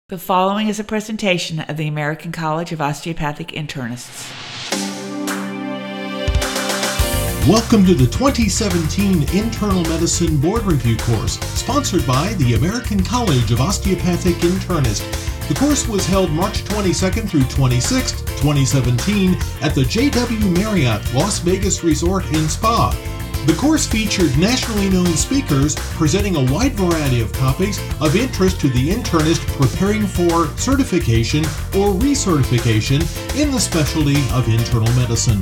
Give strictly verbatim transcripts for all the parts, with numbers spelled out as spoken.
The following is a presentation of the American College of Osteopathic Internists. Welcome to the twenty seventeen Internal Medicine Board Review course, sponsored by the American College of Osteopathic Internists. The course was held March twenty-second through twenty-sixth, twenty seventeen at the J W Marriott Las Vegas Resort and Spa. The course featured nationally known speakers presenting a wide variety of topics of interest to the internist preparing for certification or recertification in the specialty of internal medicine.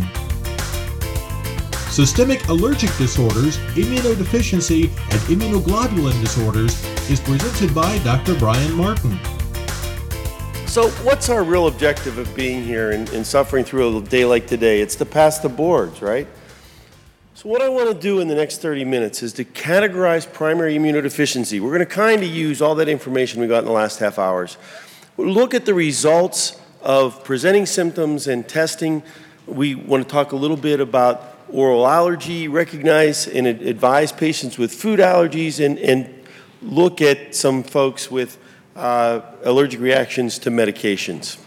Systemic allergic disorders, immunodeficiency, and immunoglobulin disorders is presented by Doctor Brian Martin. So what's our real objective of being here and, and suffering through a day like today? It's to pass the boards, right? So what I want to do in the next thirty minutes is to categorize primary immunodeficiency. We're going to kind of use all that information we got in the last half hours. We'll look at the results of presenting symptoms and testing. We want to talk a little bit about oral allergy, recognize and advise patients with food allergies, and, and look at some folks with uh, allergic reactions to medications.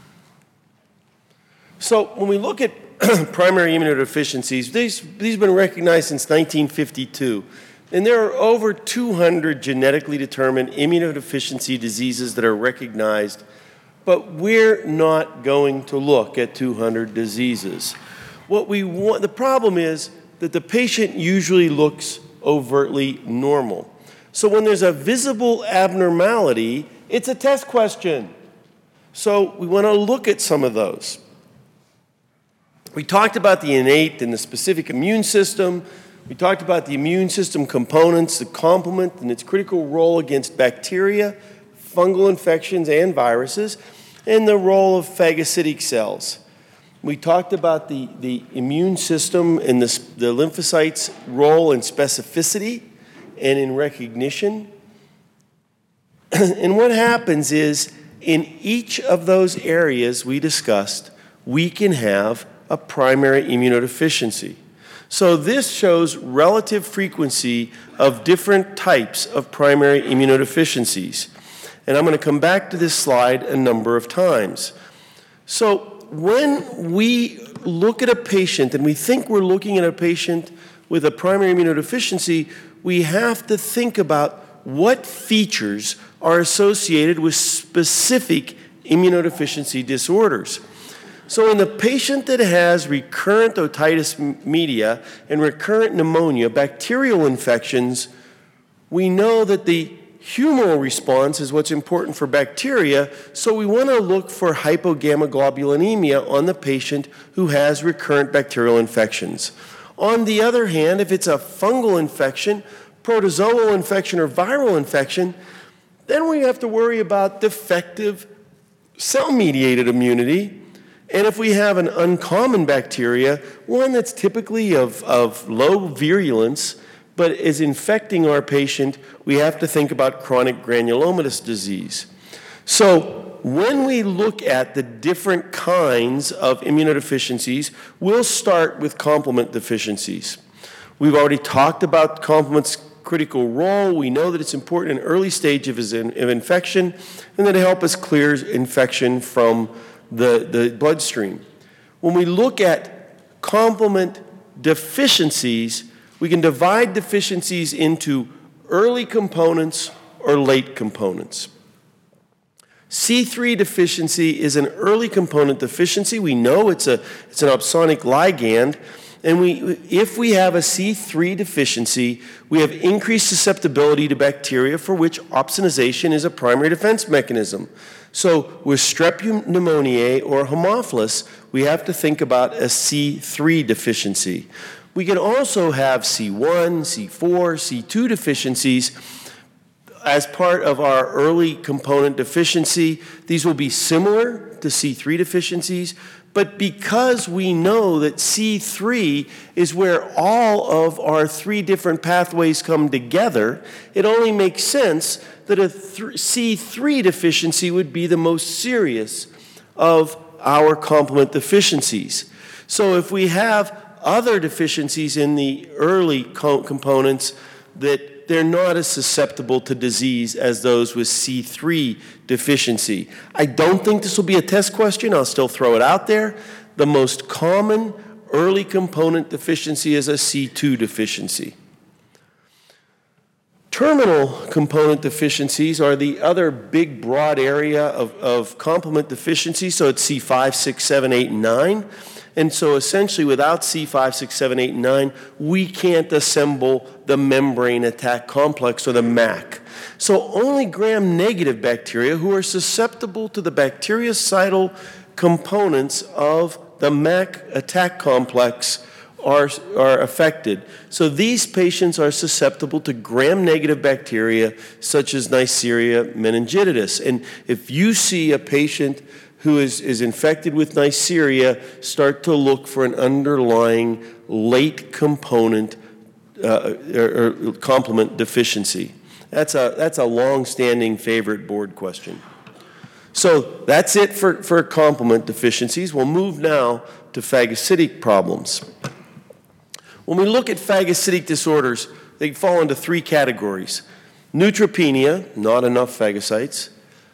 So when we look at primary immunodeficiencies, these, these have been recognized since nineteen fifty-two. And there are over two hundred genetically determined immunodeficiency diseases that are recognized, but we're not going to look at two hundred diseases. What we want, the problem is that the patient usually looks overtly normal. So when there's a visible abnormality, it's a test question. So we want to look at some of those. We talked about the innate and the specific immune system. We talked about the immune system components, the complement and its critical role against bacteria, fungal infections, and viruses, and the role of phagocytic cells. We talked about the, the immune system and the, the lymphocytes' role in specificity and in recognition. And what happens is, in each of those areas we discussed, we can have a primary immunodeficiency. So this shows relative frequency of different types of primary immunodeficiencies. And I'm going to come back to this slide a number of times. So when we look at a patient and we think we're looking at a patient with a primary immunodeficiency, we have to think about what features are associated with specific immunodeficiency disorders. So in the patient that has recurrent otitis media and recurrent pneumonia, bacterial infections, we know that the humoral response is what's important for bacteria, so we want to look for hypogammaglobulinemia on the patient who has recurrent bacterial infections. On the other hand, if it's a fungal infection, protozoal infection, or viral infection, then we have to worry about defective cell-mediated immunity. And if we have an uncommon bacteria, one that's typically of, of low virulence, but is infecting our patient, we have to think about chronic granulomatous disease. So when we look at the different kinds of immunodeficiencies, we'll start with complement deficiencies. We've already talked about complement's critical role. We know that it's important in early stages of infection, and that it helps us clear infection from the, the bloodstream. When we look at complement deficiencies, we can divide deficiencies into early components or late components. C three deficiency is an early component deficiency. We know it's, a, it's an opsonic ligand, and we, if we have a C three deficiency, we have increased susceptibility to bacteria, for which opsonization is a primary defense mechanism. So with Strep pneumoniae or Haemophilus, we have to think about a C three deficiency. We can also have C one, C four, C two deficiencies as part of our early component deficiency. These will be similar to C three deficiencies, but because we know that C three is where all of our three different pathways come together, it only makes sense that a C three deficiency would be the most serious of our complement deficiencies. So if we have other deficiencies in the early co- components that that they're not as susceptible to disease as those with C three deficiency. I don't think this will be a test question. I'll still throw it out there. The most common early component deficiency is a C two deficiency. Terminal component deficiencies are the other big, broad area of, of complement deficiency. So it's C five, six, seven, eight, and nine. And so essentially without C five, six, seven, eight, and nine, we can't assemble the membrane attack complex, or the M A C. So only gram-negative bacteria who are susceptible to the bactericidal components of the M A C attack complex are, are affected. So these patients are susceptible to gram-negative bacteria such as Neisseria meningitidis. And if you see a patient who is, is infected with Neisseria, start to look for an underlying late component uh, or, or complement deficiency. That's a, that's a long-standing favorite board question. So that's it for, for complement deficiencies. We'll move now to phagocytic problems. When we look at phagocytic disorders, they fall into three categories. Neutropenia, not enough phagocytes.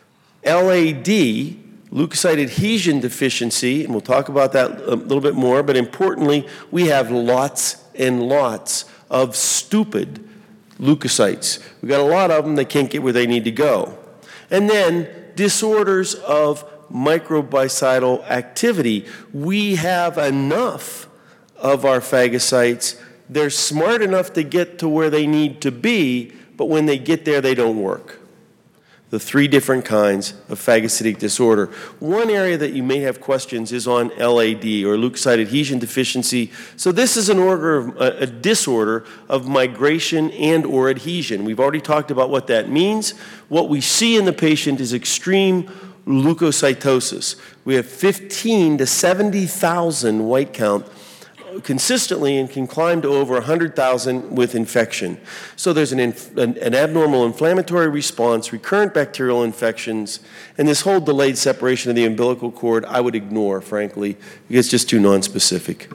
L A D, leukocyte adhesion deficiency, and we'll talk about that a little bit more, but importantly, we have lots and lots of stupid leukocytes. We've got a lot of them that can't get where they need to go. And then disorders of microbicidal activity. We have enough of our phagocytes. They're smart enough to get to where they need to be, but when they get there, they don't work. The three different kinds of phagocytic disorder. One area that you may have questions is on L A D, or leukocyte adhesion deficiency. So this is an order of, a, a disorder of migration and or adhesion. We've already talked about what that means. What we see in the patient is extreme leukocytosis. We have fifteen to seventy thousand white count consistently, and can climb to over one hundred thousand with infection. So there's an, inf an, an abnormal inflammatory response, recurrent bacterial infections, and this whole delayed separation of the umbilical cord I would ignore, frankly, because it's just too nonspecific.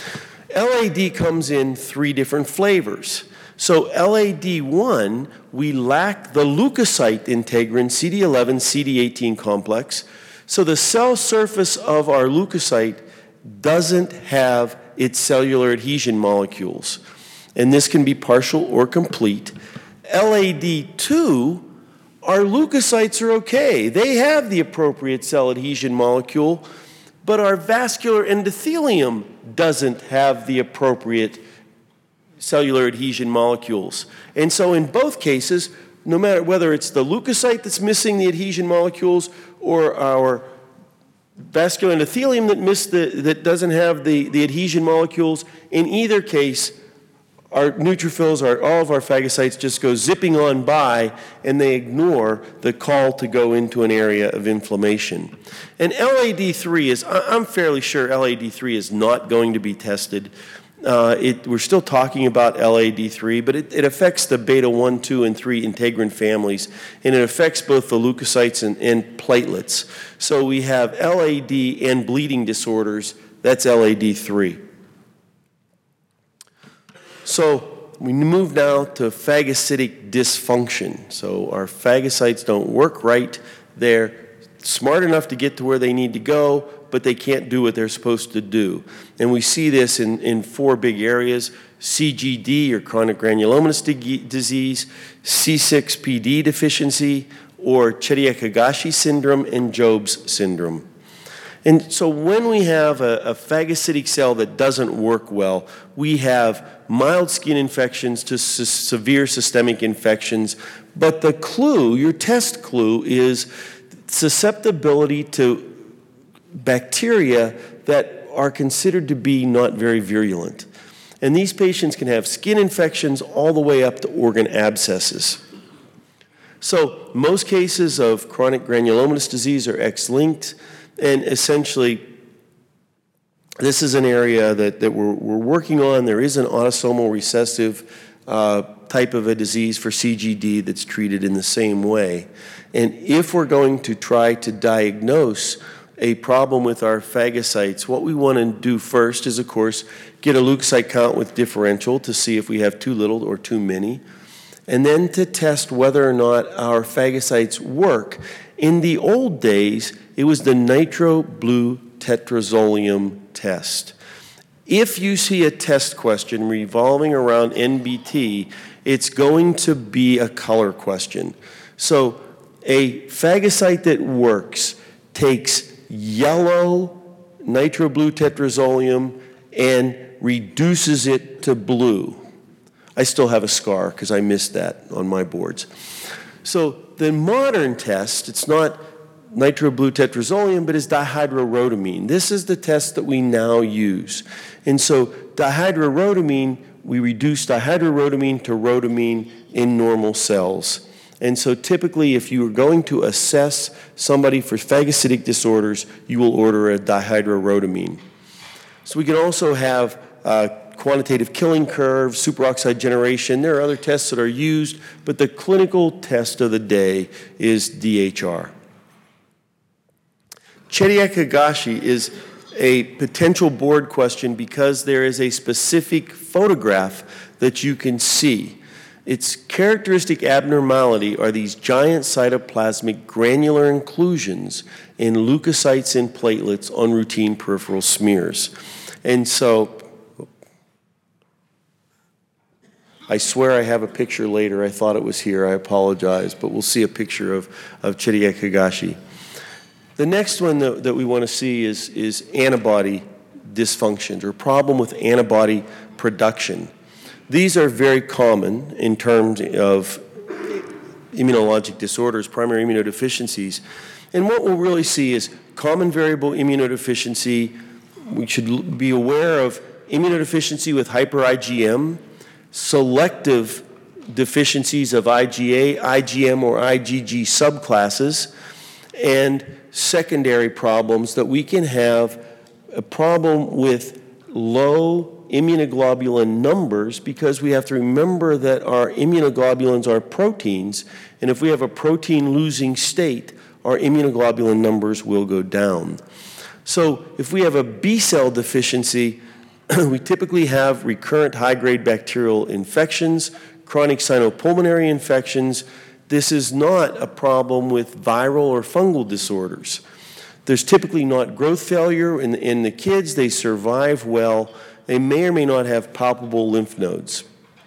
L A D comes in three different flavors. So L A D one, we lack the leukocyte integrin C D eleven, C D eighteen complex. So the cell surface of our leukocyte doesn't have its cellular adhesion molecules. And this can be partial or complete. L A D two, our leukocytes are okay. They have the appropriate cell adhesion molecule, but our vascular endothelium doesn't have the appropriate cellular adhesion molecules. And so in both cases, no matter whether it's the leukocyte that's missing the adhesion molecules or our vascular endothelium that miss the, that doesn't have the, the adhesion molecules, in either case, our neutrophils, our, all of our phagocytes just go zipping on by, and they ignore the call to go into an area of inflammation. And L A D three is, I'm fairly sure L A D three is not going to be tested. Uh, it, we're still talking about L A D three, but it, it affects the beta one, two, and three integrin families, and it affects both the leukocytes and, and platelets. So we have L A D and bleeding disorders. That's L A D three. So we move now to phagocytic dysfunction. So our phagocytes don't work right. They're smart enough to get to where they need to go, but they can't do what they're supposed to do. And we see this in, in four big areas: C G D, or chronic granulomatous disease, C six P D deficiency, or Chiari-Higashi syndrome, and Job's syndrome. And so when we have a, a phagocytic cell that doesn't work well, we have mild skin infections to se- severe systemic infections. But the clue, your test clue, is susceptibility to bacteria that are considered to be not very virulent. And these patients can have skin infections all the way up to organ abscesses. So most cases of chronic granulomatous disease are X-linked, and essentially this is an area that, that we're, we're working on. There is an autosomal recessive uh, type of a disease for C G D that's treated in the same way. And if we're going to try to diagnose a problem with our phagocytes, what we want to do first is, of course, get a leukocyte count with differential to see if we have too little or too many. and then to test whether or not our phagocytes work. In the old days, it was the nitroblutetrazolium test. If you see a test question revolving around N B T, it's going to be a color question. So a phagocyte that works takes yellow nitroblutetrazolium and reduces it to blue. I still have a scar because I missed that on my boards. So the modern test, it's not nitroblutetrazolium, but is dihydrorhodamine. This is the test that we now use. And so dihydrorhodamine, we reduce dihydrorhodamine to rhodamine in normal cells. And so typically, if you are going to assess somebody for phagocytic disorders, you will order a dihydrorhodamine. So we can also have uh, quantitative killing curve, superoxide generation. There are other tests that are used, but the clinical test of the day is D H R. Chediak-Higashi is a potential board question because there is a specific photograph that you can see. Its characteristic abnormality are these giant cytoplasmic granular inclusions in leukocytes and platelets on routine peripheral smears. And so, I swear I have a picture later. I thought it was here. I apologize, but we'll see a picture of, of Chediak-Higashi. The next one that, that we want to see is, is antibody dysfunctions or problem with antibody production. These are very common in terms of immunologic disorders, primary immunodeficiencies. And what we'll really see is common variable immunodeficiency. We should be aware of immunodeficiency with hyper I G M, selective deficiencies of I G A, I G M, or I G G subclasses, and secondary problems that we can have a problem with low immunoglobulin numbers because we have to remember that our immunoglobulins are proteins, and if we have a protein-losing state, our immunoglobulin numbers will go down. So if we have a B-cell deficiency, we typically have recurrent high-grade bacterial infections, chronic sinopulmonary infections. This is not a problem with viral or fungal disorders. There's typically not growth failure in, in the kids. They survive well. They may or may not have palpable lymph nodes.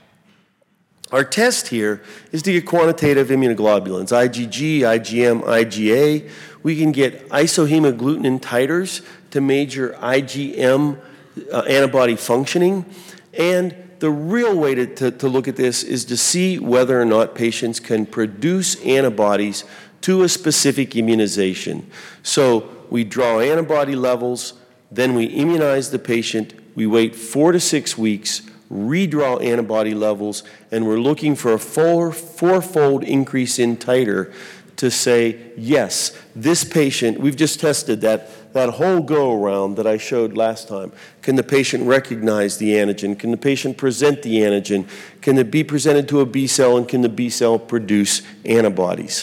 Our test here is to get quantitative immunoglobulins, I G G, I G M, I G A. We can get isohemagglutinin titers to measure I G M uh, antibody functioning. And the real way to, to, to look at this is to see whether or not patients can produce antibodies to a specific immunization. So we draw antibody levels, then we immunize the patient, we wait four to six weeks, redraw antibody levels, and we're looking for a four, four-fold increase in titer to say, yes, this patient, we've just tested that, that whole go-around that I showed last time. Can the patient recognize the antigen? Can the patient present the antigen? Can it be presented to a B cell, and can the B cell produce antibodies?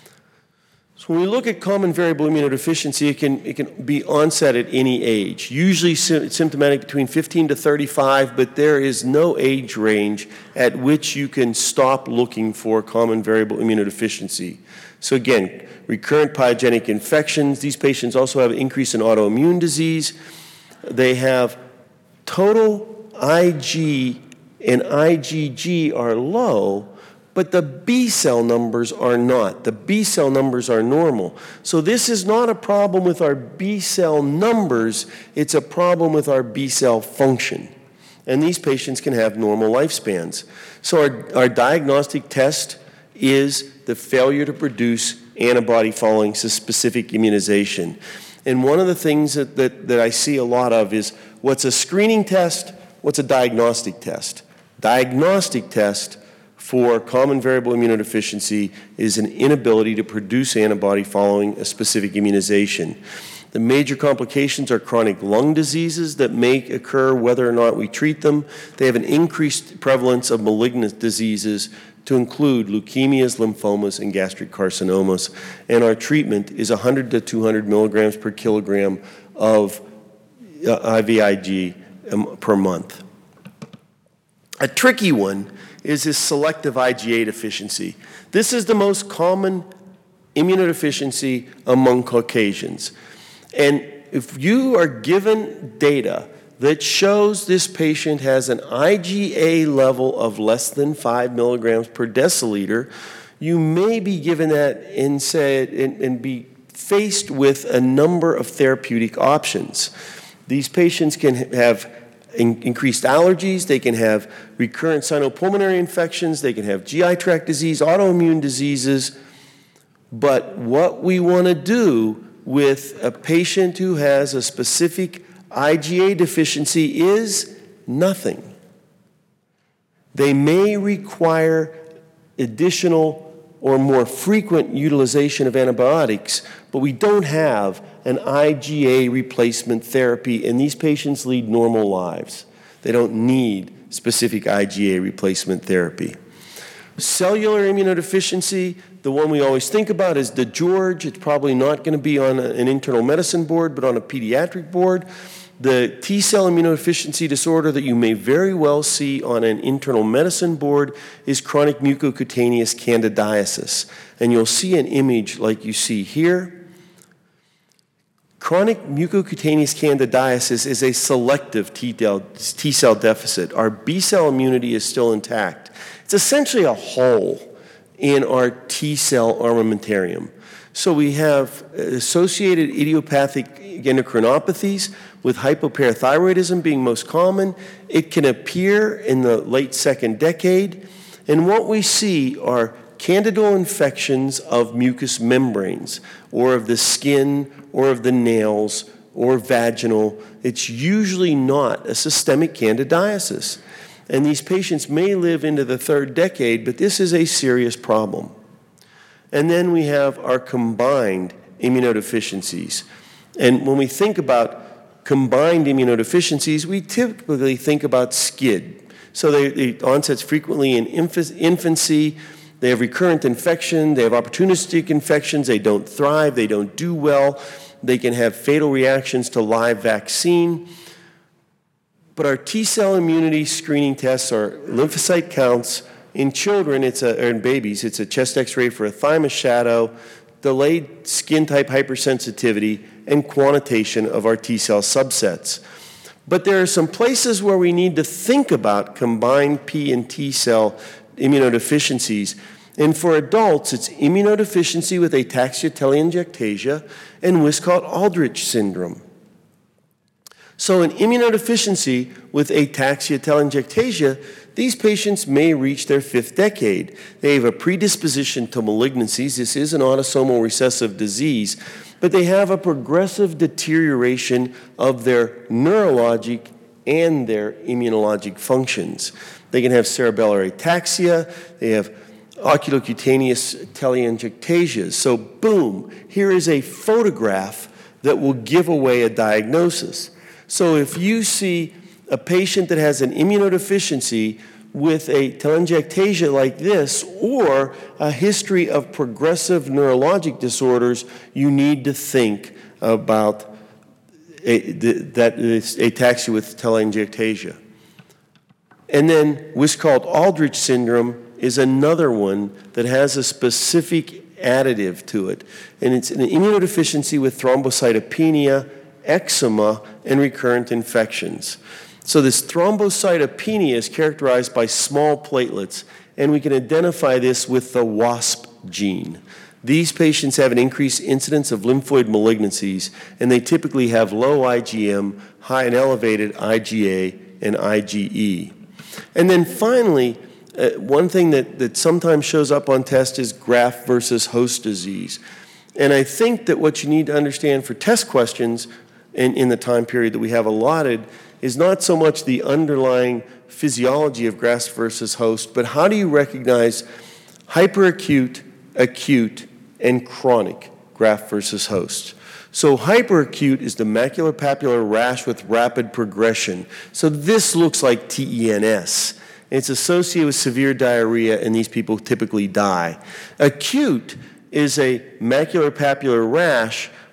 So when we look at common variable immunodeficiency, it can, it can be onset at any age, usually sy- symptomatic between fifteen to thirty-five, but there is no age range at which you can stop looking for common variable immunodeficiency. So again, recurrent pyogenic infections. These patients also have an increase in autoimmune disease. They have total I G and I G G are low, but the B cell numbers are not. The B cell numbers are normal. So this is not a problem with our B cell numbers, it's a problem with our B cell function. And these patients can have normal lifespans. So our, our diagnostic test is the failure to produce antibody following specific immunization. And one of the things that, that, that I see a lot of is what's a screening test, what's a diagnostic test. Diagnostic test for common variable immunodeficiency is an inability to produce antibody following a specific immunization. The major complications are chronic lung diseases that may occur whether or not we treat them. They have an increased prevalence of malignant diseases to include leukemias, lymphomas, and gastric carcinomas. And our treatment is one hundred to two hundred milligrams per kilogram of uh, I V I G um, per month. A tricky one is this selective I G A deficiency. This is the most common immunodeficiency among Caucasians. And if you are given data that shows this patient has an I G A level of less than five milligrams per deciliter, you may be given that and, say, and, and be faced with a number of therapeutic options. These patients can have in, increased allergies, they can have recurrent sinopulmonary infections, they can have G I tract disease, autoimmune diseases. But what we want to do with a patient who has a specific I G A deficiency is nothing. They may require additional or more frequent utilization of antibiotics, but we don't have an I G A replacement therapy, and these patients lead normal lives. They don't need specific I G A replacement therapy. Cellular immunodeficiency, the one we always think about is the George. It's probably not going to be on a, an internal medicine board, but on a pediatric board. The T-cell immunodeficiency disorder that you may very well see on an internal medicine board is chronic mucocutaneous candidiasis. And you'll see an image like you see here. Chronic mucocutaneous candidiasis is a selective T-cell deficit. Our B-cell immunity is still intact. It's essentially a hole in our T-cell armamentarium. So we have associated idiopathic endocrinopathies, with hypoparathyroidism being most common. It can appear in the late second decade. And what we see are candidal infections of mucous membranes, or of the skin, or of the nails, or vaginal. It's usually not a systemic candidiasis. And these patients may live into the third decade, but this is a serious problem. And then we have our combined immunodeficiencies. And when we think about combined immunodeficiencies, we typically think about SCID. So they, the onset's frequently in infancy. They have recurrent infection. They have opportunistic infections. They don't thrive. They don't do well. They can have fatal reactions to live vaccine. But our T-cell immunity screening tests are lymphocyte counts. In children, it's a, or in babies, it's a chest X-ray for a thymus shadow, delayed skin type hypersensitivity, and quantitation of our T-cell subsets. But there are some places where we need to think about combined P and T-cell immunodeficiencies. And for adults, it's immunodeficiency with ataxia telangiectasia and Wiskott-Aldrich syndrome. So an immunodeficiency with ataxia telangiectasia, these patients may reach their fifth decade. They have a predisposition to malignancies. This is an autosomal recessive disease, but they have a progressive deterioration of their neurologic and their immunologic functions. They can have cerebellar ataxia. They have oculocutaneous telangiectasias. So boom, here is a photograph that will give away a diagnosis. So if you see a patient that has an immunodeficiency with a telangiectasia like this, or a history of progressive neurologic disorders, you need to think about a, the, that is ataxia with telangiectasia. And then Wiskott-Aldrich syndrome is another one that has a specific additive to it. And it's an immunodeficiency with thrombocytopenia, eczema, and recurrent infections. So this thrombocytopenia is characterized by small platelets, and we can identify this with the WASP gene. These patients have an increased incidence of lymphoid malignancies, and they typically have low I G M, high and elevated I G A and I G E. And then finally, uh, one thing that, that sometimes shows up on test is graft versus host disease. And I think that what you need to understand for test questions in, in the time period that we have allotted is not so much the underlying physiology of graft versus host, but how do you recognize hyperacute, acute, and chronic graft versus host. So hyperacute is the maculopapular rash with rapid progression. So this looks like T E N S. It's associated with severe diarrhea, and these people typically die. Acute is a maculopapular rash,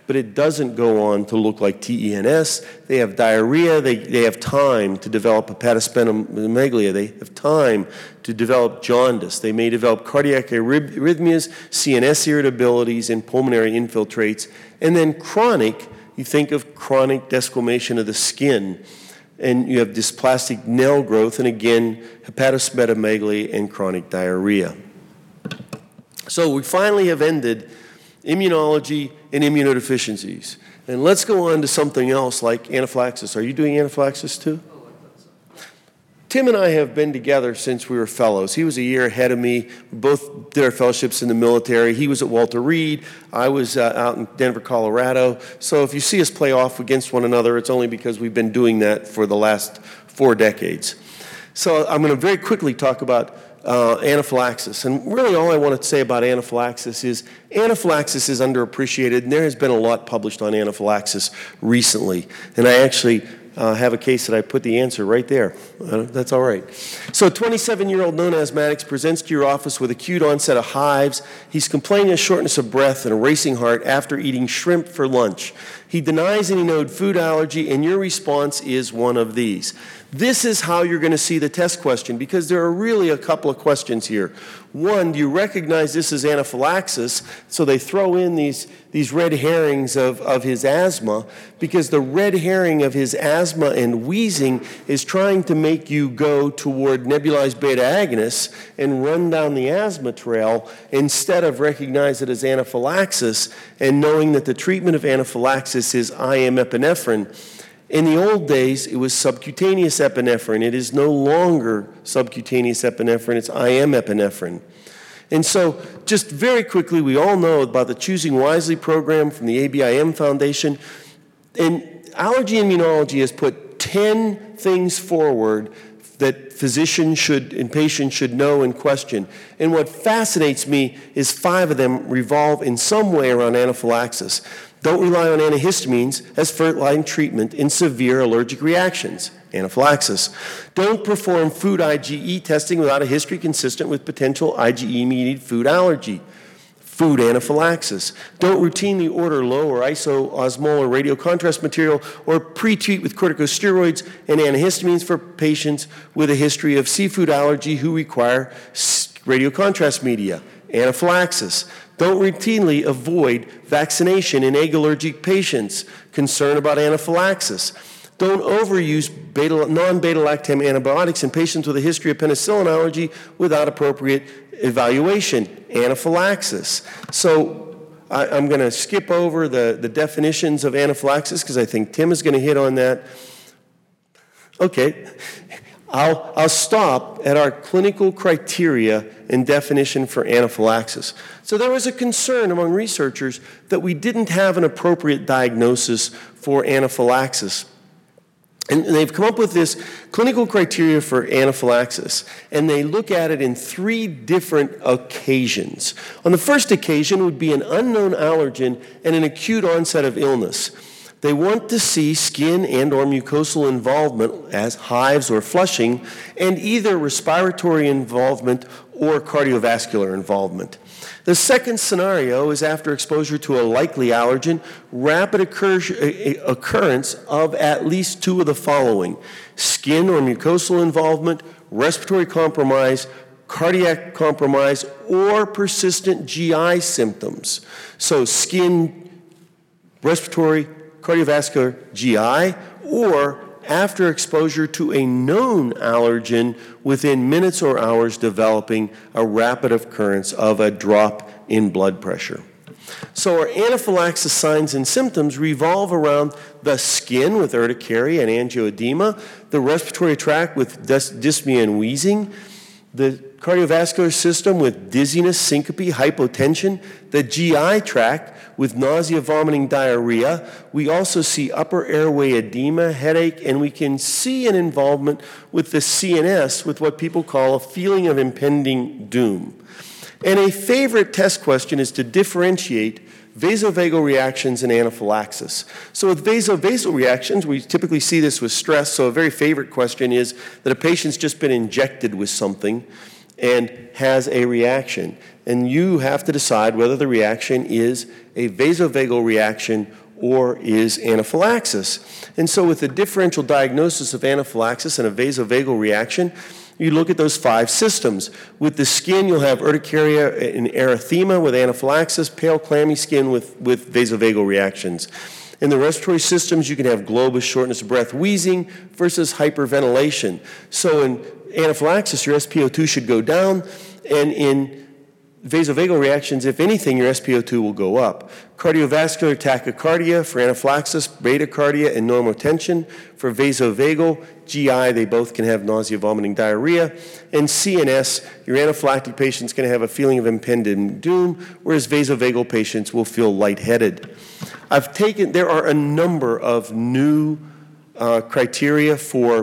but it doesn't go on to look like T E N S. They have diarrhea. They, they have time to develop hepatosplenomegaly. They have time to develop jaundice. They may develop cardiac arrhythmias, C N S irritabilities, and pulmonary infiltrates. And then chronic, you think of chronic desquamation of the skin, and you have dysplastic nail growth, and again, hepatosplenomegaly and chronic diarrhea. So we finally have ended immunology and immunodeficiencies. And let's go on to something else like anaphylaxis. Are you doing anaphylaxis too? Tim and I have been together since we were fellows. He was a year ahead of me. We both did our fellowships in the military. He was at Walter Reed. I was uh, out in Denver, Colorado. So if you see us play off against one another, it's only because we've been doing that for the last four decades. So I'm going to very quickly talk about uh, anaphylaxis. And really all I want to say about anaphylaxis is anaphylaxis is underappreciated, and there has been a lot published on anaphylaxis recently. And I actually Uh, have a case that I put the answer right there. Uh, that's all right. So a twenty-seven-year-old known asthmatic presents to your office with acute onset of hives. He's complaining of shortness of breath and a racing heart after eating shrimp for lunch. He denies any known food allergy, and your response is one of these. This is how you're going to see the test question, because there are really a couple of questions here. One, do you recognize this as anaphylaxis? So they throw in these, these red herrings of, of his asthma, because the red herring of his asthma and wheezing is trying to make you go toward nebulized beta agonists and run down the asthma trail instead of recognize it as anaphylaxis and knowing that the treatment of anaphylaxis is I M epinephrine. In the old days, it was subcutaneous epinephrine. It is no longer subcutaneous epinephrine. It's I M epinephrine. And so, just very quickly, we all know about the Choosing Wisely program from the A B I M Foundation. And allergy immunology has put ten things forward that physicians should and patients should know and question. And what fascinates me is five of them revolve in some way around anaphylaxis. Don't rely on antihistamines as first-line treatment in severe allergic reactions, anaphylaxis. Don't perform food IgE testing without a history consistent with potential IgE-mediated food allergy, food anaphylaxis. Don't routinely order low or isoosmolar radiocontrast material or pre-treat with corticosteroids and antihistamines for patients with a history of seafood allergy who require radiocontrast media, anaphylaxis. Don't routinely avoid vaccination in egg allergic patients, concern about anaphylaxis. Don't overuse beta, non-beta-lactam antibiotics in patients with a history of penicillin allergy without appropriate evaluation, anaphylaxis. So I, I'm going to skip over the, the definitions of anaphylaxis because I think Tim is going to hit on that. Okay. I'll, I'll stop at our clinical criteria and definition for anaphylaxis. So there was a concern among researchers that we didn't have an appropriate diagnosis for anaphylaxis. And they've come up with this clinical criteria for anaphylaxis, and they look at it in three different occasions. On the first occasion would be an unknown allergen and an acute onset of illness. They want to see skin and or mucosal involvement as hives or flushing, and either respiratory involvement or cardiovascular involvement. The second scenario is after exposure to a likely allergen, rapid occur- occurrence of at least two of the following: skin or mucosal involvement, respiratory compromise, cardiac compromise, or persistent G I symptoms. So skin, respiratory, cardiovascular, G I, or after exposure to a known allergen within minutes or hours developing a rapid occurrence of a drop in blood pressure. So our anaphylaxis signs and symptoms revolve around the skin with urticaria and angioedema, the respiratory tract with dys- dyspnea and wheezing, the cardiovascular system with dizziness, syncope, hypotension, the G I tract with nausea, vomiting, diarrhea. We also see upper airway edema, headache, and we can see an involvement with the C N S with what people call a feeling of impending doom. And a favorite test question is to differentiate vasovagal reactions and anaphylaxis. So with vasovagal reactions, we typically see this with stress, so a very favorite question is that a patient's just been injected with something, and has a reaction. And you have to decide whether the reaction is a vasovagal reaction or is anaphylaxis. And so with the differential diagnosis of anaphylaxis and a vasovagal reaction, you look at those five systems. With the skin, you'll have urticaria and erythema with anaphylaxis, pale, clammy skin with, with vasovagal reactions. In the respiratory systems, you can have globus, shortness of breath, wheezing versus hyperventilation. So in anaphylaxis, your S P O two should go down, and in vasovagal reactions, if anything, your S P O two will go up. Cardiovascular tachycardia for anaphylaxis, bradycardia, and normotension. For vasovagal, G I, they both can have nausea, vomiting, diarrhea. And C N S, your anaphylactic patient's going to have a feeling of impending doom, whereas vasovagal patients will feel lightheaded. I've taken, there are a number of new uh, criteria for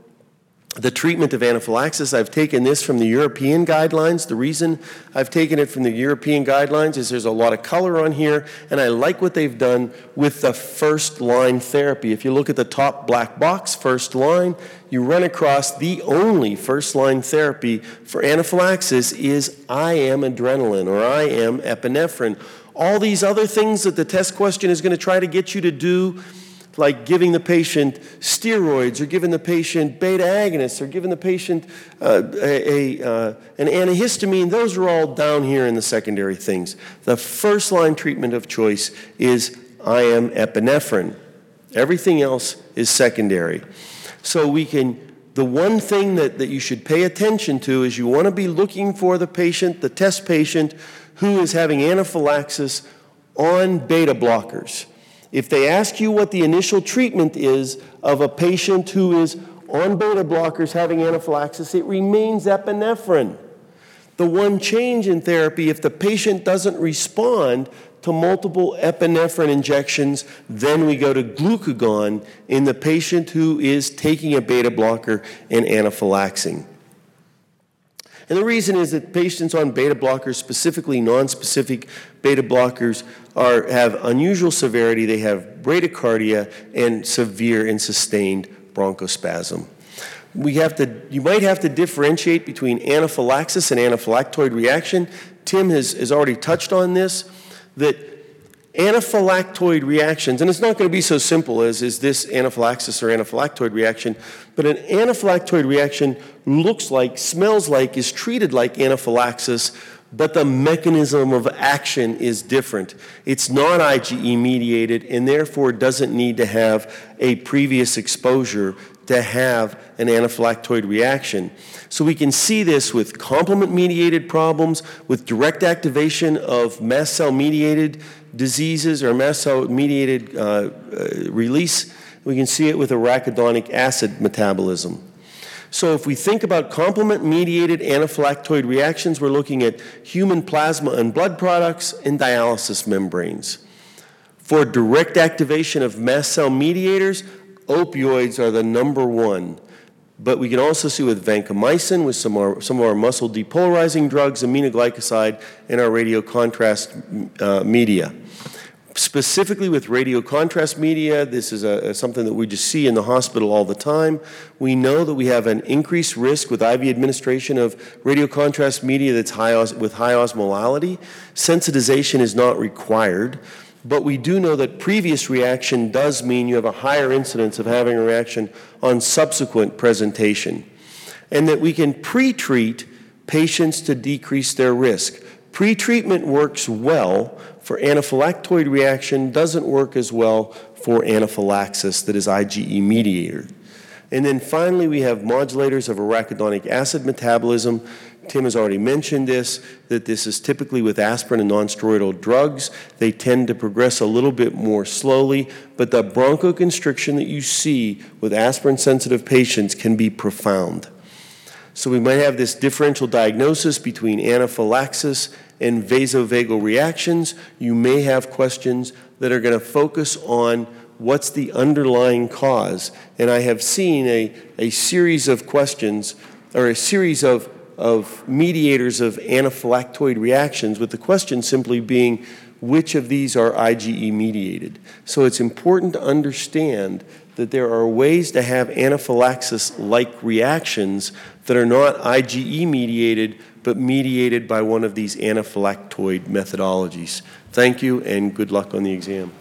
the treatment of anaphylaxis. I've taken this from the European guidelines. The reason I've taken it from the European guidelines is there's a lot of color on here, and I like what they've done with the first line therapy. If you look at the top black box, first line, you run across the only first line therapy for anaphylaxis is I am adrenaline or I am epinephrine. All these other things that the test question is going to try to get you to do, like giving the patient steroids or giving the patient beta agonists or giving the patient uh, a, a, uh, an antihistamine, those are all down here in the secondary things. The first line treatment of choice is I am epinephrine. Everything else is secondary. So we can, the one thing that, that you should pay attention to is you want to be looking for the patient, the test patient, who is having anaphylaxis on beta blockers. If they ask you what the initial treatment is of a patient who is on beta blockers having anaphylaxis, it remains epinephrine. The one change in therapy, if the patient doesn't respond to multiple epinephrine injections, then we go to glucagon in the patient who is taking a beta blocker and anaphylaxing. And the reason is that patients on beta blockers, specifically non-specific beta blockers, are, have unusual severity. They have bradycardia and severe and sustained bronchospasm. We have to, you might have to differentiate between anaphylaxis and anaphylactoid reaction. Tim has, has already touched on this, that anaphylactoid reactions, and it's not going to be so simple as is this anaphylaxis or anaphylactoid reaction, but an anaphylactoid reaction looks like, smells like, is treated like anaphylaxis, but the mechanism of action is different. It's not I G E mediated and therefore doesn't need to have a previous exposure to have an anaphylactoid reaction. So we can see this with complement-mediated problems, with direct activation of mast cell-mediated diseases or mast cell-mediated uh, uh, release. We can see it with arachidonic acid metabolism. So if we think about complement-mediated anaphylactoid reactions, we're looking at human plasma and blood products and dialysis membranes. For direct activation of mast cell mediators, opioids are the number one. But we can also see with vancomycin, with some of our, some of our muscle depolarizing drugs, aminoglycoside, and our radiocontrast uh, media. Specifically with radiocontrast media, this is a, a, something that we just see in the hospital all the time. We know that we have an increased risk with I V administration of radiocontrast media that's high os- with high osmolality. Sensitization is not required, but we do know that previous reaction does mean you have a higher incidence of having a reaction on subsequent presentation, and that we can pre-treat patients to decrease their risk. Pre-treatment works well for anaphylactoid reaction, doesn't work as well for anaphylaxis that is I G E mediated. And then finally, we have modulators of arachidonic acid metabolism. Tim has already mentioned this, that this is typically with aspirin and nonsteroidal drugs. They tend to progress a little bit more slowly, but the bronchoconstriction that you see with aspirin-sensitive patients can be profound. So we might have this differential diagnosis between anaphylaxis and vasovagal reactions. You may have questions that are going to focus on what's the underlying cause. And I have seen a, a series of questions, or a series of, of mediators of anaphylactoid reactions, with the question simply being, which of these are I G E mediated? So it's important to understand that there are ways to have anaphylaxis-like reactions that are not IgE mediated, but mediated by one of these anaphylactoid methodologies. Thank you, and good luck on the exam.